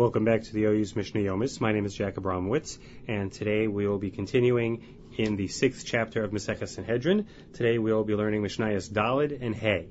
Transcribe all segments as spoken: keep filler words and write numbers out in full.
Welcome back to the O U's Mishnah Yomis. My name is Jack Abramowitz, and today we will be continuing in the sixth chapter of Maseches Sanhedrin. Today we will be learning Mishnayos Daled and Hey.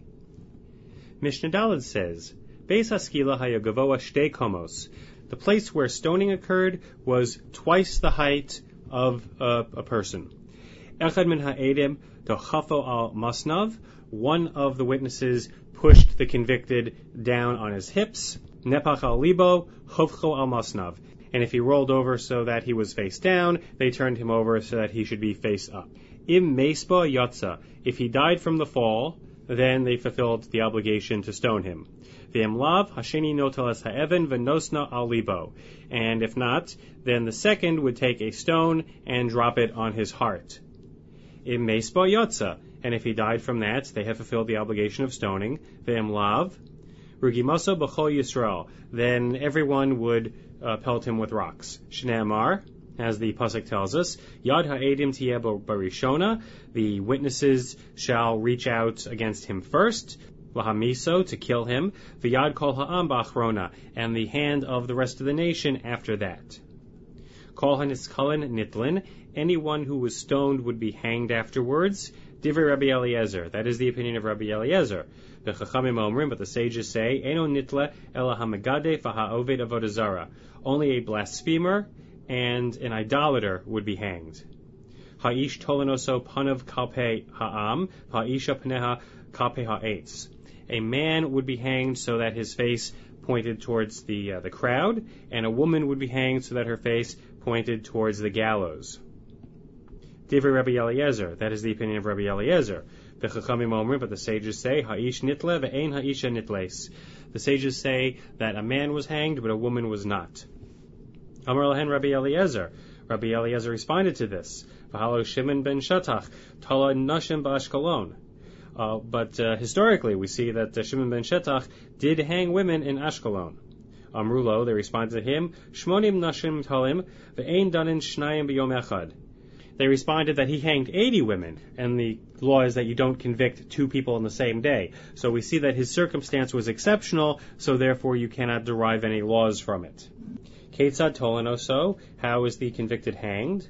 Mishnah Daled says, Beis Haskila hayagavoa shtei komos. The place where stoning occurred was twice the height of uh, a person. Echad min ha'edim dochafo al masnav. One of the witnesses pushed the convicted down on his hips. Nepach al libo, chovcho al masnav. And if he rolled over so that he was face down, they turned him over so that he should be face up. Im meisba yatsa. If he died from the fall, then they fulfilled the obligation to stone him. V'em lav, hasheni noteles ha'even v'nosna al libo. And if not, then the second would take a stone and drop it on his heart. Im meisba yatsa. And if he died from that, they have fulfilled the obligation of stoning. V'em lav, Rugimasa b'chol Yisrael. Then everyone would uh, pelt him with rocks. Shneamar, as the pasuk tells us, Yad ha'edim tiyeh barishona. The witnesses shall reach out against him first. Lahamiso, to kill him. V'yad kol ha'am ba'achrona. And the hand of the rest of the nation after that. Kol ha'nitzkalen nitlin. Anyone who was stoned would be hanged afterwards. Divrei Rabbi Eliezer. That is the opinion of Rabbi Eliezer. The Chachamim omrim, but the sages say, Eno nitla ela hamegade v'ha'oved avodah zara. Only a blasphemer and an idolater would be hanged. Ha'ish tolenoso panav kalpei ha'am, ha'isha pneha kalpei ha'etz. A man would be hanged so that his face pointed towards the uh, the crowd, and a woman would be hanged so that her face pointed towards the gallows. Divrei Rabbi Eliezer. That is the opinion of Rabbi Eliezer. The Chachamim omrim, but the sages say, Ha'ish nitle ve'ein ha'isha nitles. The sages say that a man was hanged, but a woman was not. Amar lahen Rabbi Eliezer. Rabbi Eliezer responded to this. V'halo Shimon ben Shetach tala nashim ba'Ashkelon. Uh, but uh, historically, we see that uh, Shimon ben Shetach did hang women in Ashkelon. Amrulo, they responded to him, Shmonim nashim talim ve'ein danin shnayim b'yom echad. They responded that he hanged eighty women, and the law is that you don't convict two people on the same day. So we see that his circumstance was exceptional, so therefore you cannot derive any laws from it. Ketzad tolenoso, how is the convicted hanged?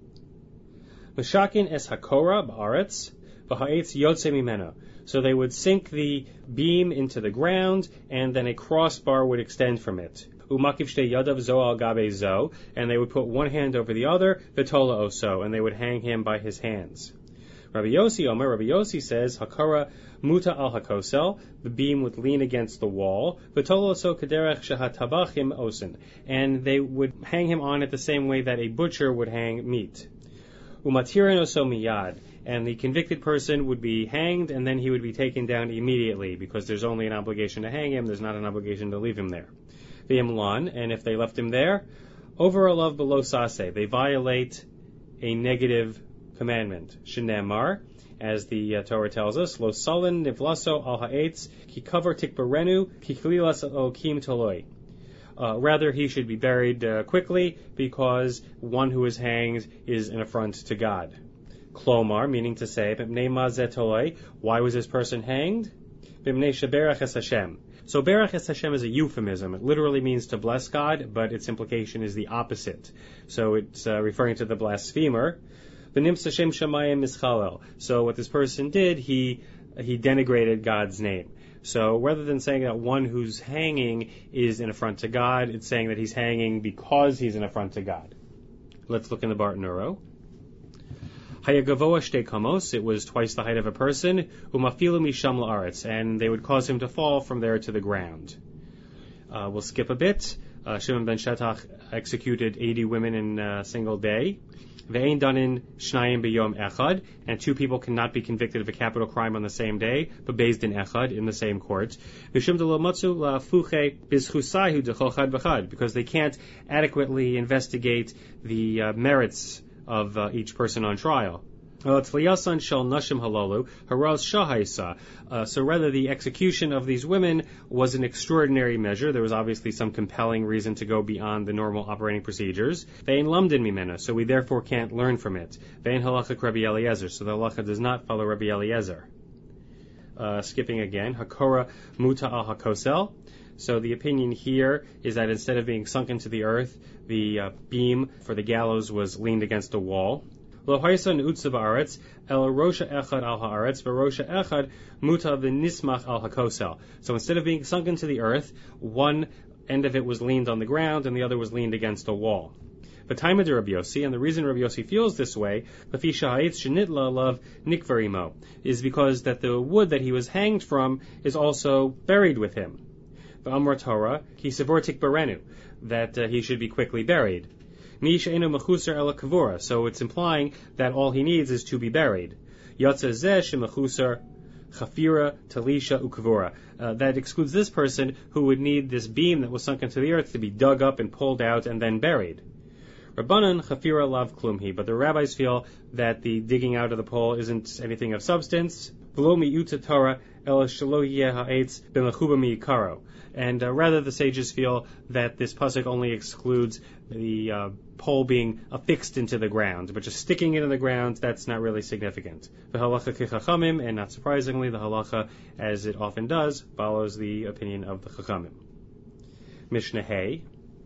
Meshakin es hakora ba'aretz, v'ha'etz yotze mimeno. So they would sink the beam into the ground, and then a crossbar would extend from it. Umakiv shtei yadav zo al gabe zo, and they would put one hand over the other, v'tola oso, and they would hang him by his hands. Rabbi Yossi Omer, Rabbi Yossi says, Hakara muta al hakosel, the beam would lean against the wall, v'tola oso kaderech shehatabachim osin, and they would hang him on it the same way that a butcher would hang meat. Umatirin oso miyad, and the convicted person would be hanged, and then he would be taken down immediately, because there's only an obligation to hang him, there's not an obligation to leave him there. And if they left him there, over a love below sase, they violate a negative commandment. Shneamar, as the uh, Torah tells us, Lo salin nivlaso al ha'etz ki cover tikbarenu ki chlilas okim toloi. Rather, he should be buried uh, quickly, because one who is hanged is an affront to God. Klomar, meaning to say, B'mnei ma zeh toloi, why was this person hanged? B'mnei sheberach es Hashem. So Berach es Hashem is a euphemism. It literally means to bless God, but its implication is the opposite. So it's uh, referring to the blasphemer. V'nims Hashem shamayim mischalel. So what this person did, he he denigrated God's name. So rather than saying that one who's hanging is an affront to God, it's saying that he's hanging because he's an affront to God. Let's look in the Bartenura. Hayagavoa shtei kamos, it was twice the height of a person, umafilu misham la'aretz, and they would cause him to fall from there to the ground. Uh, we'll skip a bit. Uh, Shimon ben Shetach executed eighty women in a single day. Ve'ein danin shnayim b'yom echad, and two people cannot be convicted of a capital crime on the same day, but based in echad, in the same court. V'shum de lo matzu la'fuche bizchusayu dechol chad v'chad, because they can't adequately investigate the uh, merits of uh, each person on trial. Uh, so rather, the execution of these women was an extraordinary measure. There was obviously some compelling reason to go beyond the normal operating procedures. So we therefore can't learn from it. So the halacha does not follow Rabbi Eliezer. Uh, skipping again, Hakora muta al hakosel. So the opinion here is that instead of being sunk into the earth, the uh, beam for the gallows was leaned against a wall. Lo haisan utza ba'aretz, el rosha echad al haaretz, v'rosha echad muta v'nismach al hakosel. So instead of being sunk into the earth, one end of it was leaned on the ground and the other was leaned against a wall. But time of Rabbi Yossi, and the reason Rabbi Yossi feels this way, is because that the wood that he was hanged from is also buried with him. The Amar Torah, ki sevortik berenu, that uh, he should be quickly buried. So it's implying that all he needs is to be buried. Chafira, Talisha, Ukavura. Uh, that excludes this person who would need this beam that was sunk into the earth to be dug up and pulled out and then buried. Rabbanan Chafira Lav Klumhi, but the rabbis feel that the digging out of the pole isn't anything of substance. V'lo mi'uta Torah el shelo yeh ha'etz b'mechuba mi'ikaro. And uh, rather the sages feel that this pasuk only excludes the uh, pole being affixed into the ground, but just sticking it in the ground, that's not really significant. The halacha kichachamim, and not surprisingly, the halacha, as it often does, follows the opinion of the chachamim. Mishnah Hay.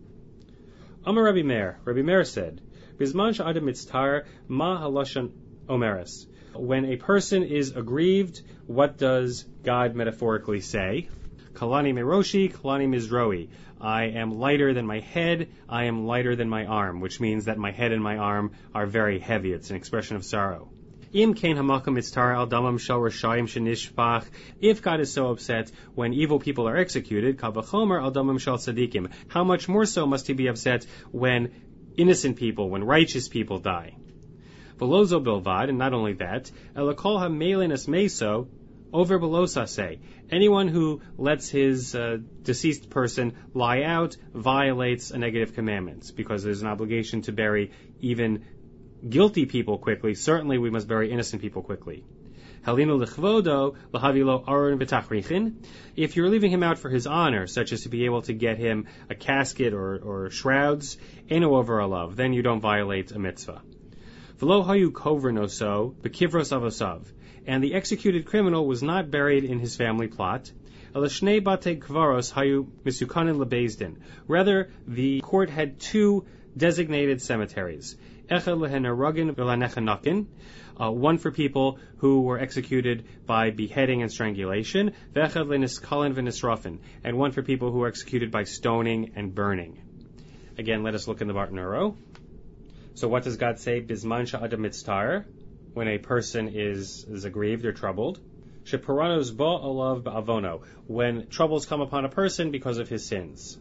Amar Rabbi Meir. Rabbi Meir said, Bizman sha'adam mitztar ma halashon omeres. When a person is aggrieved, what does God metaphorically say? Kalani meroshi, kalani mizroi. I am lighter than my head, I am lighter than my arm, which means that my head and my arm are very heavy. It's an expression of sorrow. Im kain hamakam mitztar al damam shel rashayim shenishpach. If God is so upset when evil people are executed, kal v'chomer al damam shel tzadikim. How much more so must he be upset when innocent people, when righteous people die? V'lozo bilvad, and not only that, elakol ha'meilin es meso, over belosase. Anyone who lets his uh, deceased person lie out violates a negative commandment, because there's an obligation to bury even guilty people quickly. Certainly we must bury innocent people quickly. Halinu lechvodo lahavilo aron v'tachrichin. If you're leaving him out for his honor, such as to be able to get him a casket or, or shrouds, eno over a love, then you don't violate a mitzvah. V'lo hayu kovrnoso b'kivros avosav. And the executed criminal was not buried in his family plot. Elashnei bate kvaros hayu misukanin lebezdin. Rather, the court had two designated cemeteries. Echad lehenaragin v'lanechanakin. One for people who were executed by beheading and strangulation. V'echad leniskalin v'nisrafin. And one for people who were executed by stoning and burning. Again, let us look in the Barton Uro. So what does God say? Bizman sha'adam mitztar. When a person is, is aggrieved or troubled. Sheparanos ba alav ba'avono. When troubles come upon a person because of his sins.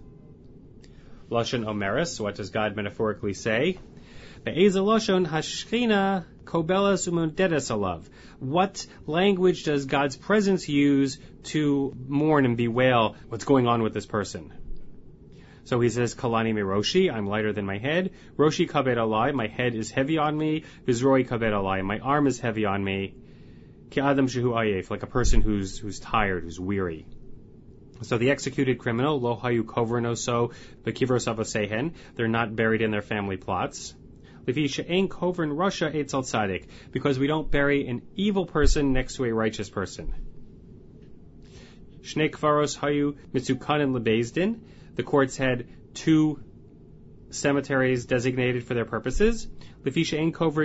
Lashon omeres. What does God metaphorically say? Be'eza lashon hashchina kobelas umundedes alav. What language does God's presence use to mourn and bewail what's going on with this person? So he says, Kalani me Roshi, I'm lighter than my head. Roshi kabed alai, my head is heavy on me. Vizroi kabed alai, my arm is heavy on me. Ki adam shehu ayef, like a person who's who's tired, who's weary. So the executed criminal, lo hayu kovrnoso bekivros avosehen, they're not buried in their family plots. Lefi she'en kovern Russia etzel tzadik, because we don't bury an evil person next to a righteous person. Shnei kvaros hayu mitzukanin lebezdin. The courts had two cemeteries designated for their purposes. Because we don't bury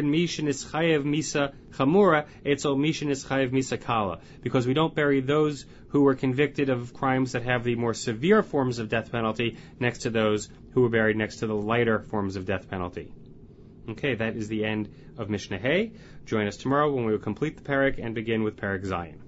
those who were convicted of crimes that have the more severe forms of death penalty next to those who were buried next to the lighter forms of death penalty. Okay, that is the end of Mishnah Hay. Join us tomorrow when we will complete the parak and begin with Parak Zion.